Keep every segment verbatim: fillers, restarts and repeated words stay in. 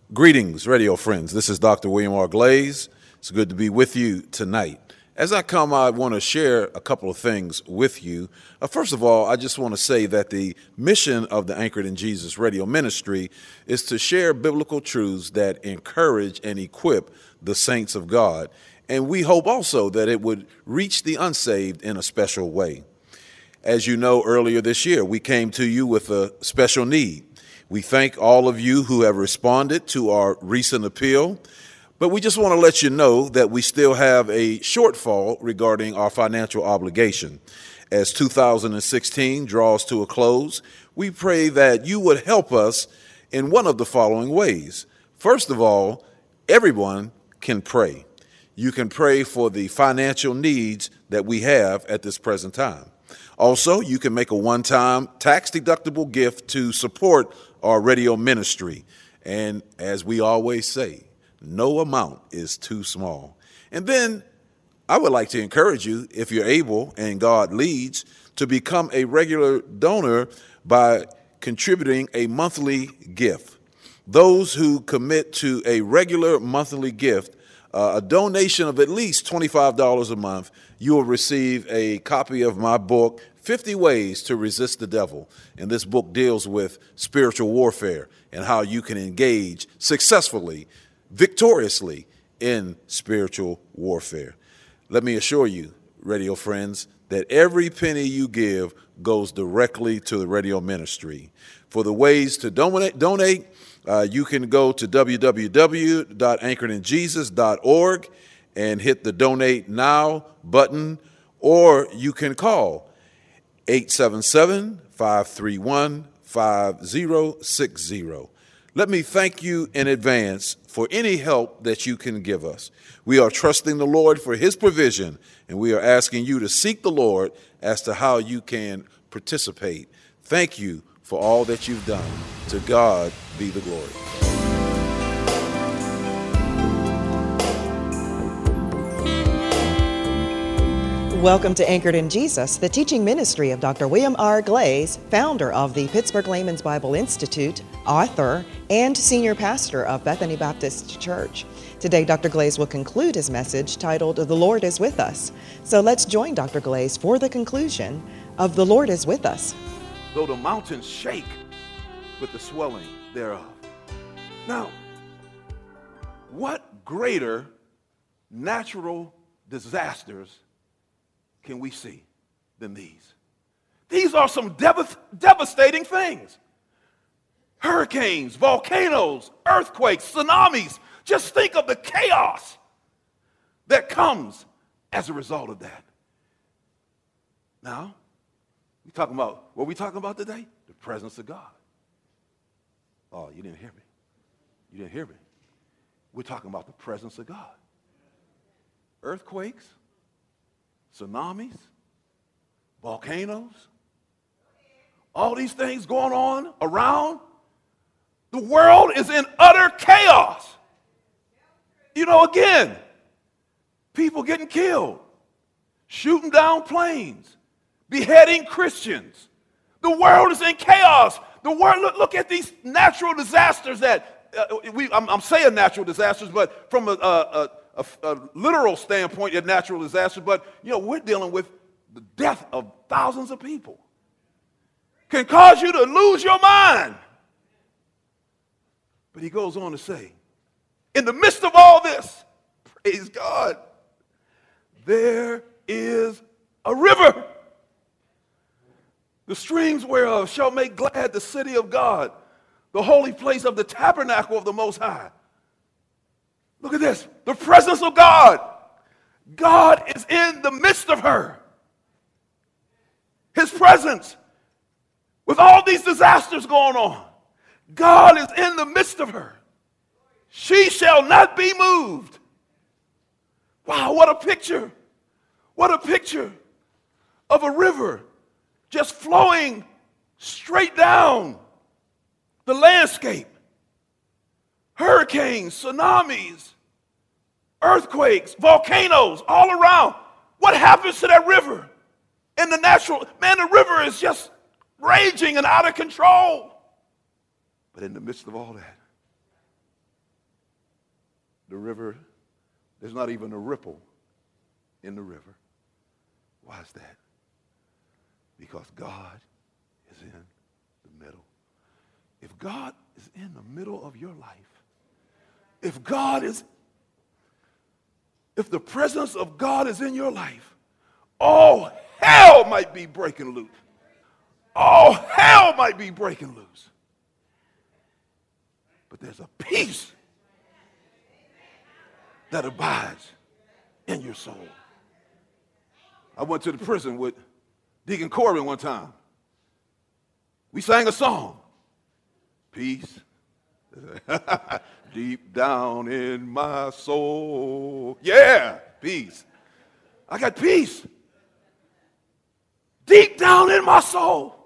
Greetings, radio friends. This is Doctor William R. Glaze. It's good to be with you tonight. As I come, I want to share a couple of things with you. Uh, first of all, I just want to say that the mission of the Anchored in Jesus radio ministry is to share biblical truths that encourage and equip the saints of God. And we hope also that it would reach the unsaved in a special way. As you know, earlier this year, we came to you with a special need. We thank all of you who have responded to our recent appeal, but we just want to let you know that we still have a shortfall regarding our financial obligation. As two thousand sixteen draws to a close, we pray that you would help us in one of the following ways. First of all, everyone can pray. You can pray for the financial needs that we have at this present time. Also, you can make a one-time tax-deductible gift to support our radio ministry. And as we always say, no amount is too small. And then I would like to encourage you, if you're able and God leads, to become a regular donor by contributing a monthly gift. Those who commit to a regular monthly gift, uh, a donation of at least twenty-five dollars a month, you will receive a copy of my book, fifty Ways to Resist the Devil. And this book deals with spiritual warfare and how you can engage successfully, victoriously in spiritual warfare. Let me assure you, radio friends, that every penny you give goes directly to the radio ministry. For the ways to donate, donate uh, you can go to w w w dot anchored in jesus dot org and hit the Donate Now button, or you can call eight seven seven, five three one, five zero six zero. Let me thank you in advance for any help that you can give us. We are trusting the Lord for his provision, and we are asking you to seek the Lord as to how you can participate. Thank you for all that you've done. To God be the glory. Welcome to Anchored in Jesus, the teaching ministry of Doctor William R. Glaze, founder of the Pittsburgh Layman's Bible Institute, author, and senior pastor of Bethany Baptist Church. Today, Doctor Glaze will conclude his message titled, The Lord is With Us. So let's join Doctor Glaze for the conclusion of The Lord is With Us. Though the mountains shake with the swelling thereof. Now, what greater natural disasters can we see than these? These are some dev- devastating things. Hurricanes, volcanoes, earthquakes, tsunamis. Just think of the chaos that comes as a result of that. Now, we talking about, what are we talking about today? The presence of God. Oh, you didn't hear me. You didn't hear me. We're talking about the presence of God. Earthquakes, tsunamis, volcanoes, all these things going on around. The world is in utter chaos. You know, again, people getting killed, shooting down planes, beheading Christians. The world is in chaos. The world, look, look at these natural disasters that, uh, we, I'm, I'm saying natural disasters, but from a, a, a, a literal standpoint, they're natural disasters, but, you know, we're dealing with the death of thousands of people. Can cause you to lose your mind. But he goes on to say, in the midst of all this, praise God, there is a river, the streams whereof shall make glad the city of God, the holy place of the tabernacle of the Most High. Look at this, the presence of God. God is in the midst of her. His presence, with all these disasters going on, God is in the midst of her. She shall not be moved. Wow, what a picture. What a picture of a river just flowing straight down the landscape. Hurricanes, tsunamis, earthquakes, volcanoes all around. What happens to that river? In the natural, man, the river is just raging and out of control. But in the midst of all that, the river, there's not even a ripple in the river. Why is that? Because God is in the middle. If God is in the middle of your life, if God is, if the presence of God is in your life, all hell might be breaking loose. All hell might be breaking loose. But there's a peace that abides in your soul. I went to the prison with Deacon Corbin one time. We sang a song. Peace. Deep down in my soul. Yeah, peace. I got peace. Deep down in my soul.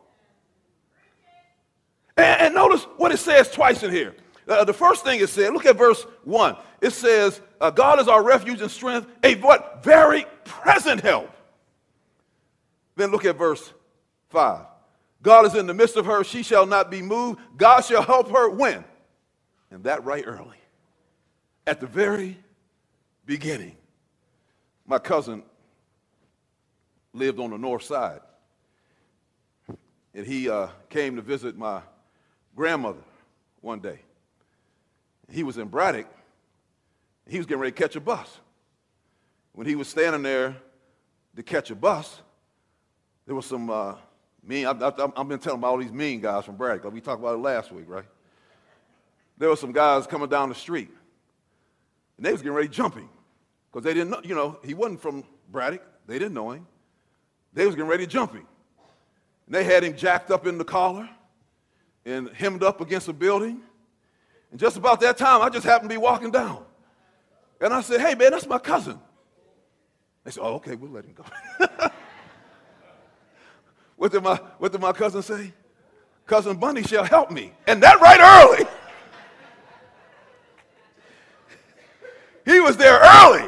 And, and notice what it says twice in here. Uh, the first thing it said, look at verse one. It says, uh, God is our refuge and strength, a what? Very present help. Then look at verse five. God is in the midst of her. She shall not be moved. God shall help her when? And that right early. At the very beginning. My cousin lived on the north side. And he uh, came to visit my grandmother one day. He was in Braddock. He was getting ready to catch a bus. When he was standing there to catch a bus, there was some uh, mean, I, I, I've been telling about all these mean guys from Braddock. Like we talked about it last week, right? There were some guys coming down the street. And they was getting ready jumping. Because they didn't know, you know, he wasn't from Braddock. They didn't know him. They was getting ready jumping. And they had him jacked up in the collar and hemmed up against a building. And just about that time, I just happened to be walking down. And I said, hey, man, that's my cousin. They said, oh, okay, we'll let him go. What did my, what did my cousin say? Cousin Bunny shall help me. And that right early. He was there early.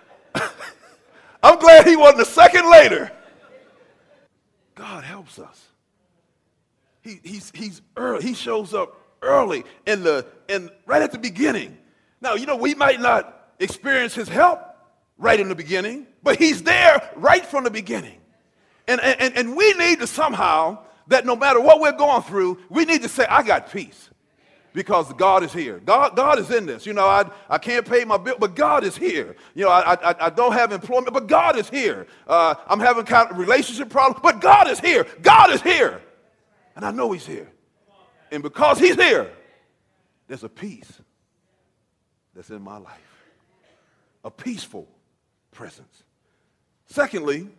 I'm glad he wasn't a second later. God helps us. He, he's, he's early. He shows up early in the in right at the beginning. Now, you know, we might not experience his help right in the beginning, but he's there right from the beginning. And, and, and we need to somehow, that no matter what we're going through, we need to say, I got peace. Because God is here. God, God is in this. You know, I, I can't pay my bill, but God is here. You know, I, I, I don't have employment, but God is here. Uh, I'm having kind of relationship problems, but God is here. God is here. And I know he's here. And because he's here, there's a peace that's in my life. A peaceful presence. Secondly,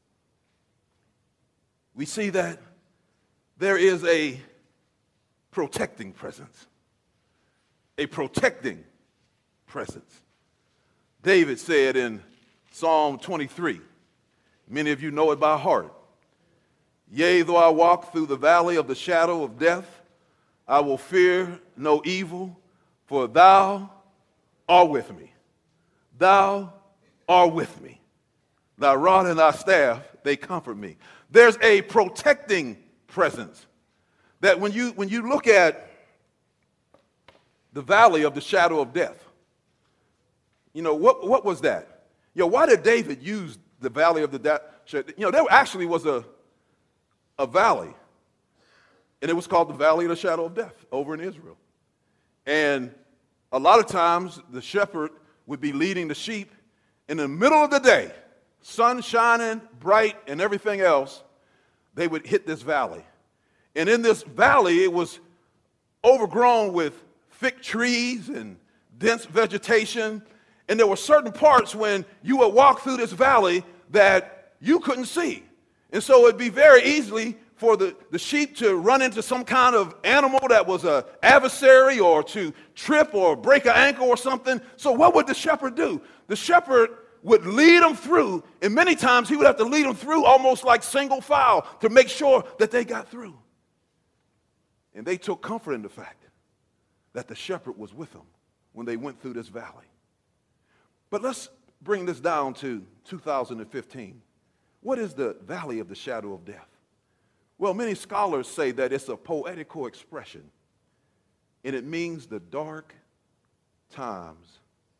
we see that there is a protecting presence. A protecting presence. David said in Psalm twenty-three, many of you know it by heart, yea, though I walk through the valley of the shadow of death, I will fear no evil, for thou art with me. Thou art with me. Thy rod and thy staff, they comfort me. There's a protecting presence that when you, when you look at the valley of the shadow of death, you know, what, what was that? You know, why did David use the valley of the death? You know, there actually was a, a valley, and it was called the valley of the shadow of death over in Israel. And a lot of times the shepherd would be leading the sheep in the middle of the day, sun shining bright and everything else, they would hit this valley. And in this valley, it was overgrown with thick trees and dense vegetation. And there were certain parts when you would walk through this valley that you couldn't see. And so it'd be very easily for the, the sheep to run into some kind of animal that was an adversary, or to trip or break an ankle or something. So what would the shepherd do? The shepherd would lead them through, and many times he would have to lead them through almost like single file to make sure that they got through. And they took comfort in the fact that the shepherd was with them when they went through this valley. But let's bring this down to two thousand fifteen. What is the valley of the shadow of death? Well, many scholars say that it's a poetical expression, and it means the dark times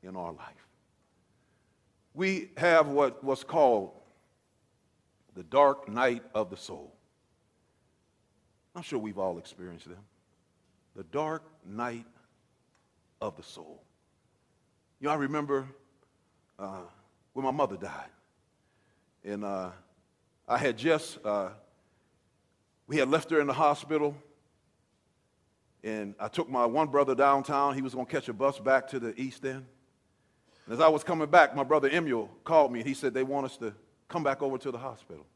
in our life. We have what, what's called the dark night of the soul. I'm sure we've all experienced them. The dark night of the soul. You know, I remember uh, when my mother died. And uh, I had just, uh, we had left her in the hospital. And I took my one brother downtown. He was going to catch a bus back to the East End. And as I was coming back, my brother Emil called me, and he said they want us to come back over to the hospital.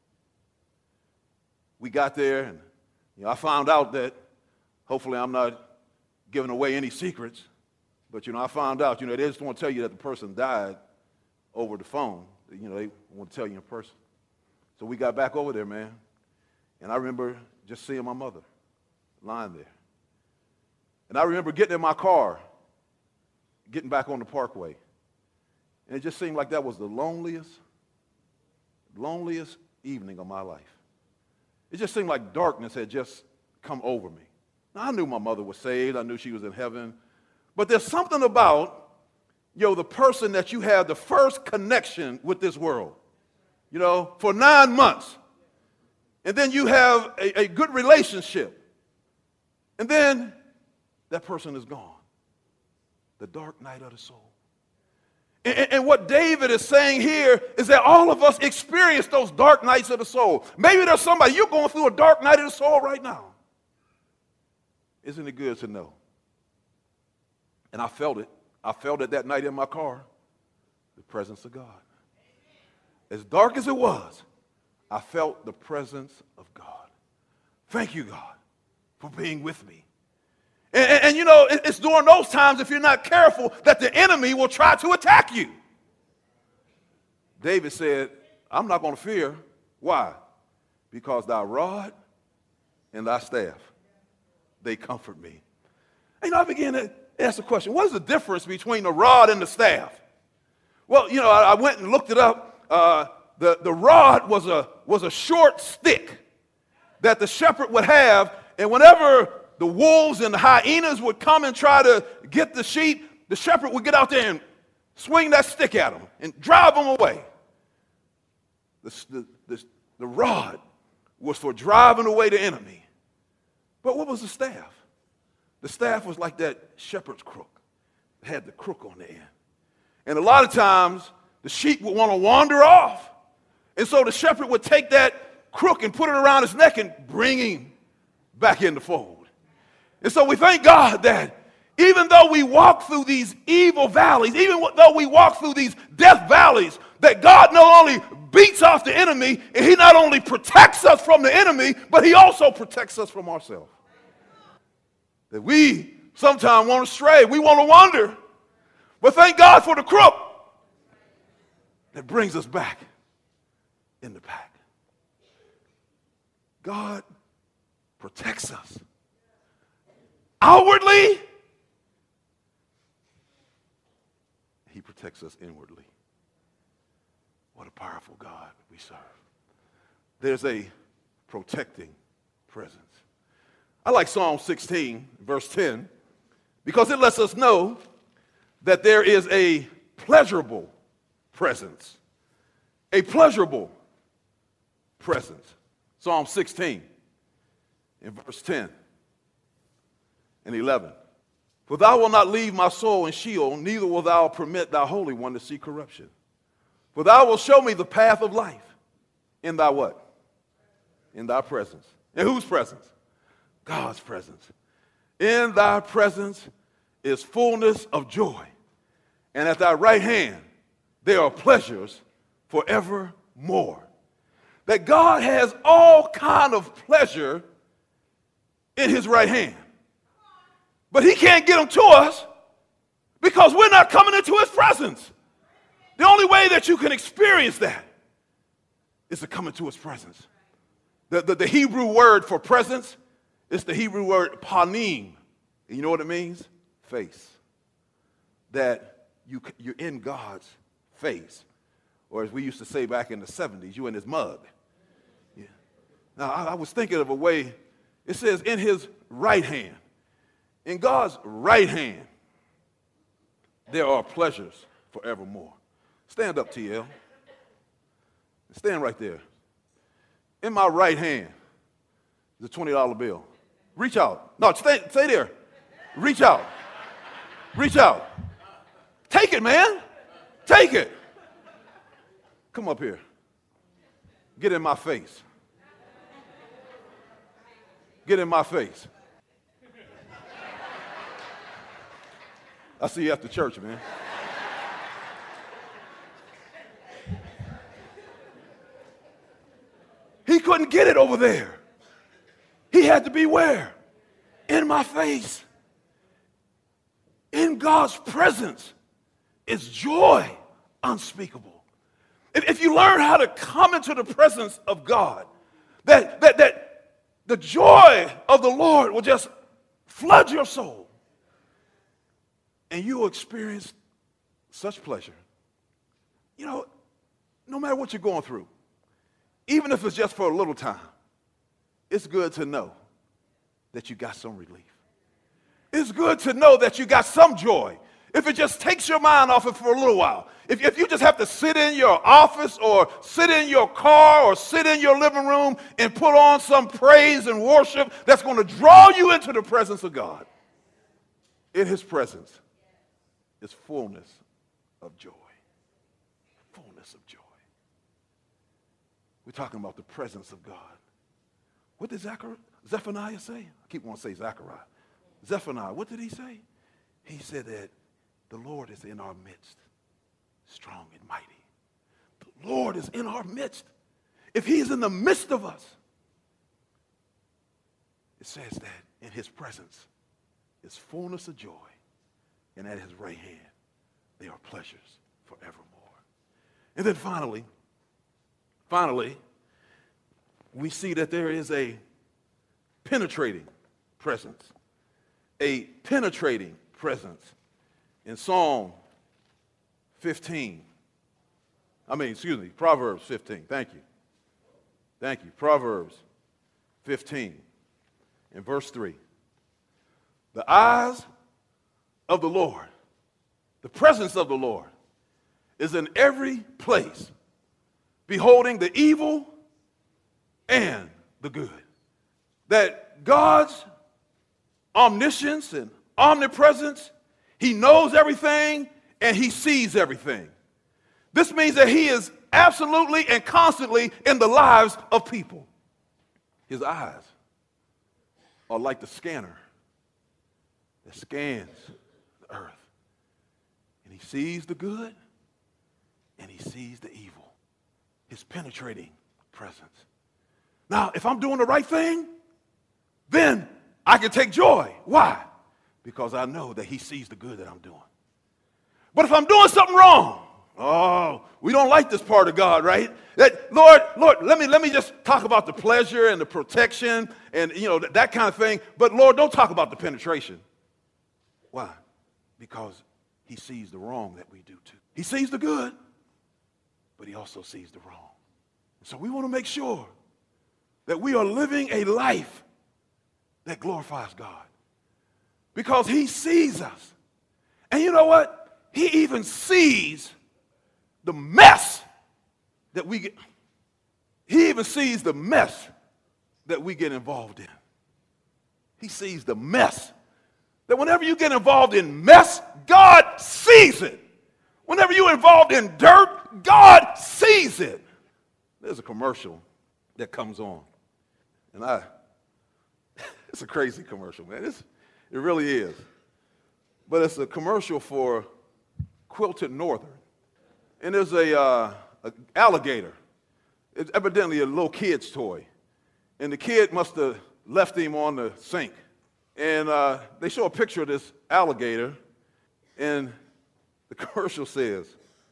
We got there, and you know, I found out that, hopefully I'm not giving away any secrets, but, you know, I found out, you know, they just want to tell you that the person died over the phone. You know, they want to tell you in person. So we got back over there, man, and I remember just seeing my mother lying there. And I remember getting in my car, getting back on the parkway. And it just seemed like that was the loneliest, loneliest evening of my life. It just seemed like darkness had just come over me. Now, I knew my mother was saved. I knew she was in heaven. But there's something about, you know, the person that you have the first connection with this world, you know, for nine months. And then you have a, a good relationship. And then that person is gone. The dark night of the soul. And, and what David is saying here is that all of us experience those dark nights of the soul. Maybe there's somebody, you're going through a dark night of the soul right now. Isn't it good to know? And I felt it. I felt it that night in my car, the presence of God. As dark as it was, I felt the presence of God. Thank you, God, for being with me. And, and, and you know, it, it's during those times, if you're not careful, that the enemy will try to attack you. David said, I'm not going to fear. Why? Because thy rod and thy staff, they comfort me. And I began to ask the question, what is the difference between the rod and the staff? Well, you know, I, I went and looked it up. Uh, the, the rod was a, was a short stick that the shepherd would have, and whenever the wolves and the hyenas would come and try to get the sheep, the shepherd would get out there and swing that stick at them and drive them away. The, the, the, the rod was for driving away the enemy. But what was the staff? The staff was like that shepherd's crook. It had the crook on the end. And a lot of times, the sheep would want to wander off. And so the shepherd would take that crook and put it around his neck and bring him back in the fold. And so we thank God that even though we walk through these evil valleys, even though we walk through these death valleys, that God not only beats off the enemy, and he not only protects us from the enemy, but he also protects us from ourselves. That we sometimes want to stray, we want to wander, but thank God for the crook that brings us back in the pack. God protects us. Outwardly, he protects us inwardly. What a powerful God we serve. There's a protecting presence. I like Psalm sixteen, verse ten, because it lets us know that there is a pleasurable presence. A pleasurable presence. Psalm sixteen, in verse ten. And eleven. For thou wilt not leave my soul in Sheol, neither wilt thou permit thy Holy One to see corruption. For thou wilt show me the path of life. In thy what? In thy presence. In whose presence? God's presence. In thy presence is fullness of joy. And at thy right hand there are pleasures forevermore. That God has all kind of pleasure in his right hand. But he can't get them to us because we're not coming into his presence. The only way that you can experience that is to come into his presence. The, the, the Hebrew word for presence is the Hebrew word panim. And you know what it means? Face. That you, you're in God's face. Or as we used to say back in the seventies, you're in his mug. Yeah. Now, I, I was thinking of a way, it says in his right hand. In God's right hand, there are pleasures forevermore. Stand up, T L. Stand right there. In my right hand is a twenty dollar bill. Reach out. No, stay, stay there. Reach out. Reach out. Take it, man. Take it. Come up here. Get in my face. Get in my face. I'll see you after church, man. He couldn't get it over there. He had to be where? In my face. In God's presence is joy unspeakable. If, if you learn how to come into the presence of God, that, that, that the joy of the Lord will just flood your soul. And you will experience such pleasure. You know, no matter what you're going through, even if it's just for a little time, it's good to know that you got some relief. It's good to know that you got some joy. If it just takes your mind off it for a little while. If, if you just have to sit in your office or sit in your car or sit in your living room and put on some praise and worship that's going to draw you into the presence of God. In his presence is fullness of joy. Fullness of joy. We're talking about the presence of God. What did Zachariah, Zephaniah say? I keep wanting to say Zachariah. Zephaniah, what did he say? He said that the Lord is in our midst, strong and mighty. The Lord is in our midst. If he's in the midst of us, it says that in his presence is fullness of joy, and at his right hand there are pleasures forevermore. And then finally, finally, we see that there is a penetrating presence. A penetrating presence in Psalm fifteen. I mean, excuse me, Proverbs fifteen. Thank you. Thank you. Proverbs fifteen in verse three. The eyes of the Lord, the presence of the Lord, is in every place, beholding the evil and the good. That God's omniscience and omnipresence, he knows everything and he sees everything. This means that he is absolutely and constantly in the lives of people. His eyes are like the scanner that scans the earth. And he sees the good and he sees the evil. His penetrating presence. Now, if I'm doing the right thing, then I can take joy. Why? Because I know that he sees the good that I'm doing. But if I'm doing something wrong, oh, we don't like this part of God, right? That Lord, Lord, let me let me just talk about the pleasure and the protection and you know that, that kind of thing. But Lord, don't talk about the penetration. Why? Because he sees the wrong that we do too. He sees the good, but he also sees the wrong. So we want to make sure that we are living a life that glorifies God. Because he sees us. And you know what? He even sees the mess that we get. He even sees the mess that we get involved in. He sees the mess. That whenever you get involved in mess, God sees it. Whenever you're involved in dirt, God sees it. There's a commercial that comes on. And I, it's a crazy commercial, man. It's, it really is. But it's a commercial for Quilted Northern. And there's a, uh, a alligator. It's evidently a little kid's toy. And the kid must have left him on the sink. And uh, they show a picture of this alligator. And the commercial says,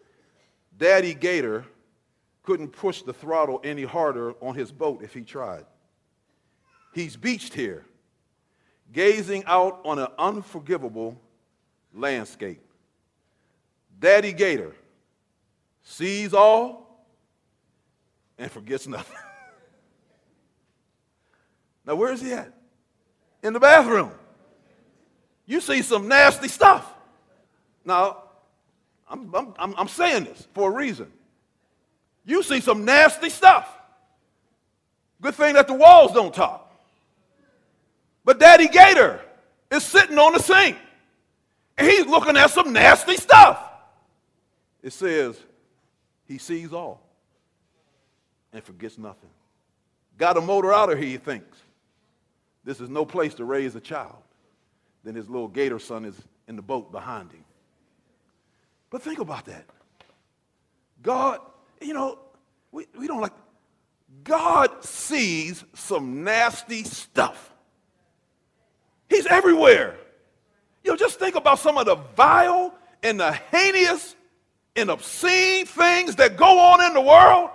Daddy Gator couldn't push the throttle any harder on his boat if he tried. He's beached here, gazing out on an unforgivable landscape. Daddy Gator sees all and forgets nothing. Now, where is he at? In the bathroom. You see some nasty stuff. Now, I'm, I'm, I'm, I'm saying this for a reason. You see some nasty stuff. Good thing that the walls don't talk. But Daddy Gator is sitting on the sink, and he's looking at some nasty stuff. It says he sees all and forgets nothing. Got a motor out of here, he thinks. This is no place to raise a child. Then his little gator son is in the boat behind him. But think about that. God, you know, we, we don't like, God sees some nasty stuff. He's everywhere. You know, just think about some of the vile and the heinous and obscene things that go on in the world.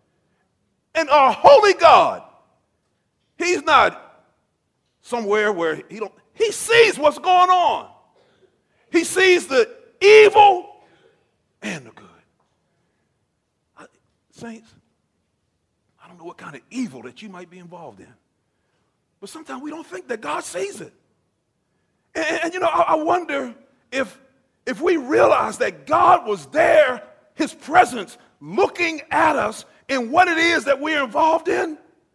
And our holy God, he's not somewhere where he don't, he sees what's going on. He sees the evil and the good. I, saints, I don't know what kind of evil that you might be involved in, but sometimes we don't think that God sees it. And, and you know, I, I wonder if, if we realize that God was there, his presence, looking at us in what it is that we're involved in.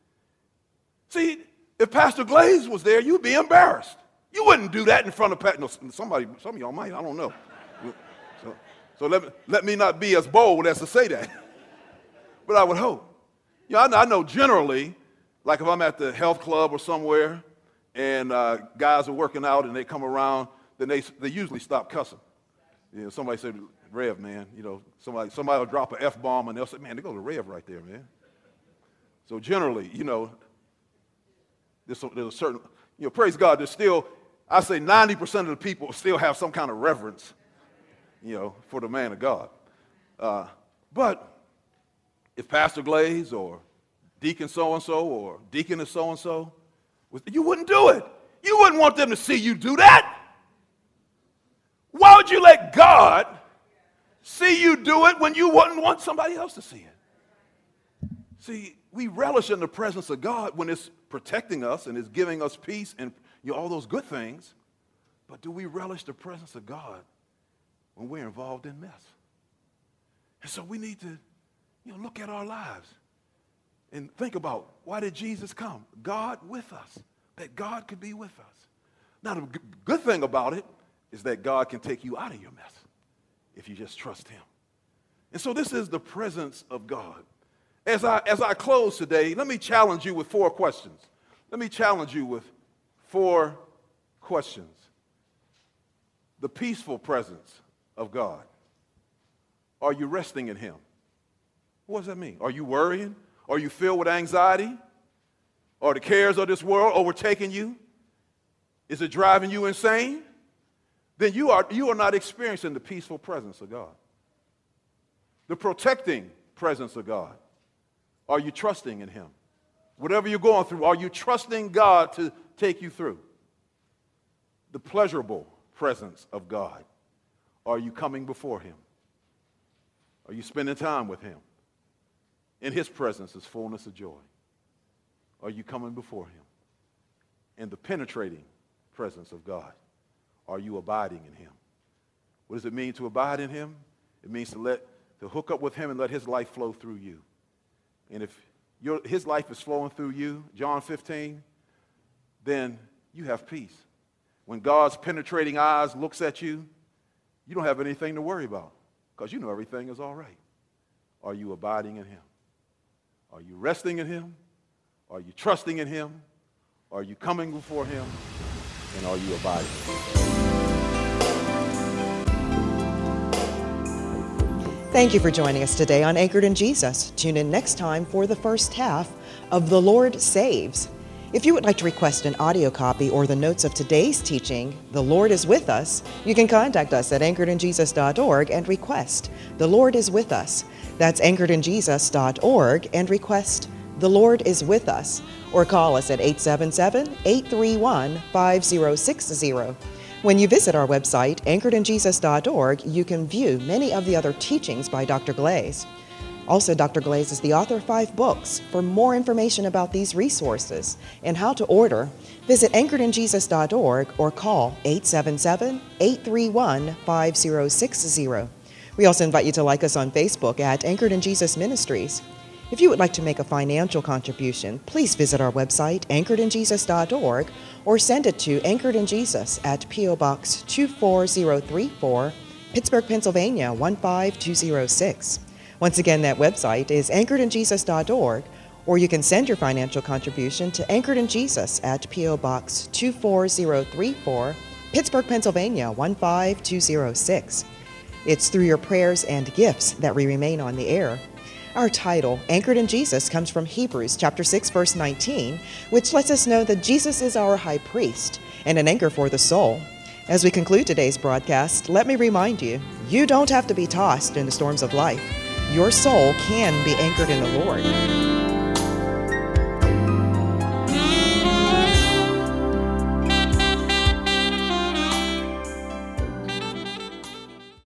See, if Pastor Glaze was there, you'd be embarrassed. You wouldn't do that in front of Pat. No, somebody, some of y'all might, I don't know. So, so let, me, let me not be as bold as to say that. But I would hope. You know, I know, I know generally, like if I'm at the health club or somewhere, and uh, guys are working out and they come around, then they, they usually stop cussing. You know, somebody said, Rev, man, you know, somebody, somebody will drop an F-bomb and they'll say, man, they go to Rev right there, man. So generally, you know, there's a, there's a certain, you know, praise God, there's still, I say ninety percent of the people still have some kind of reverence, you know, for the man of God. Uh, but if Pastor Glaze or Deacon so-and-so or Deaconess so-and-so, you wouldn't do it. You wouldn't want them to see you do that. Why would you let God see you do it when you wouldn't want somebody else to see it? See, we relish in the presence of God when it's protecting us and it's giving us peace and, you know, all those good things. But do we relish the presence of God when we're involved in mess? And so we need to, you know, look at our lives and think about, why did Jesus come? God with us, that God could be with us. Now, the g- good thing about it is that God can take you out of your mess if you just trust him. And so this is the presence of God. As I, as I close today, let me challenge you with four questions. Let me challenge you with four questions. The peaceful presence of God. Are you resting in him? What does that mean? Are you worrying? Are you filled with anxiety? Are the cares of this world overtaking you? Is it driving you insane? Then you are, you are not experiencing the peaceful presence of God. The protecting presence of God. Are you trusting in him? Whatever you're going through, are you trusting God to take you through? The pleasurable presence of God. Are you coming before him? Are you spending time with him? In his presence is fullness of joy. Are you coming before him? In the penetrating presence of God. Are you abiding in him? What does it mean to abide in him? It means to let to hook up with him and let his life flow through you. And if your, his life is flowing through you, John fifteen, then you have peace. When God's penetrating eyes looks at you, you don't have anything to worry about because you know everything is all right. Are you abiding in him? Are you resting in him? Are you trusting in him? Are you coming before him? And are you abiding in him? Thank you for joining us today on Anchored in Jesus. Tune in next time for the first half of The Lord Saves. If you would like to request an audio copy or the notes of today's teaching, The Lord is With Us, you can contact us at anchored in jesus dot org and request The Lord is With Us. That's anchored in jesus dot org and request The Lord is With Us, or call us at eight seven seven, eight three one, five zero six zero. When you visit our website, anchored in jesus dot org, you can view many of the other teachings by Doctor Glaze. Also, Doctor Glaze is the author of five books. For more information about these resources and how to order, visit anchored in jesus dot org or call eight seven seven, eight three one, five zero six zero. We also invite you to like us on Facebook at Anchored in Jesus Ministries. If you would like to make a financial contribution, please visit our website, anchored in jesus dot org, or send it to Anchored in Jesus at P O. Box two four zero three four, Pittsburgh, Pennsylvania one five two zero six. Once again, that website is anchored in jesus dot org, or you can send your financial contribution to Anchored in Jesus at P O. Box two four zero three four, Pittsburgh, Pennsylvania one five two zero six. It's through your prayers and gifts that we remain on the air. Our title, Anchored in Jesus, comes from Hebrews chapter six, verse nineteen, which lets us know that Jesus is our high priest and an anchor for the soul. As we conclude today's broadcast, let me remind you, you don't have to be tossed in the storms of life. Your soul can be anchored in the Lord.